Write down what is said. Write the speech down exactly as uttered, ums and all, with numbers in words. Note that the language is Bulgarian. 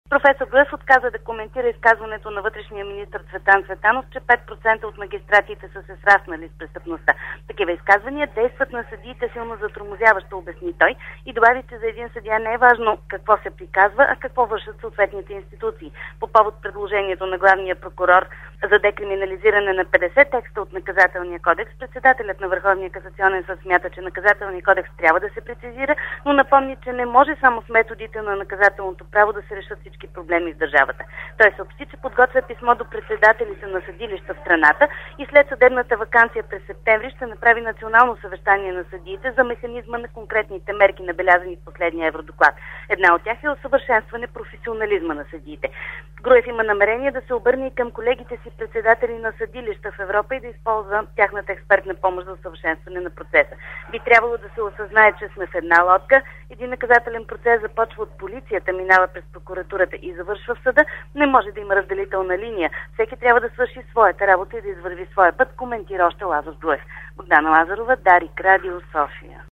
Професор Груев отказа да коментира изказването на вътрешния министър Цветан Цветанов, че пет процента от магистратите са се сраснали с престъпността. Такива изказвания действат на съдиите силно затормозяващо, обясни той, и добави, че за един съдия не е важно какво се приказва, а какво вършат съответните институции. По повод предложението на главния прокурор за декриминализиране на петдесет текста от наказателния кодекс, председателят на Върховния касационен съд смята, че наказателния кодекс трябва да се прецизира, но напомни, че не може само с методите на наказателното право да се решат всички проблеми в държавата. Той съобщи, че подготвя писмо до председателите на съдилища в страната и след съдебната ваканция през септември ще направи национално съвещание на съдиите за механизма на конкретните мерки, набелязани в последния евродоклад. Една от тях е усъвършенстване професионализма на съдиите. Груев има намерение да се обърне и към колегите си председатели на съдилища в Европа и да използва тяхната експертна помощ за усъвършенстване на процеса. Би трябвало да се осъзнае, че сме в една лодка. Един наказателен процес започва от полицията, минава през прокуратурата и завършва в съда. Не може да има разделителна линия. Всеки трябва да свърши своята работа и да извърви своя път, коментира още Лазар Груев. Богдана Лазарова, Дарик, Радио, София.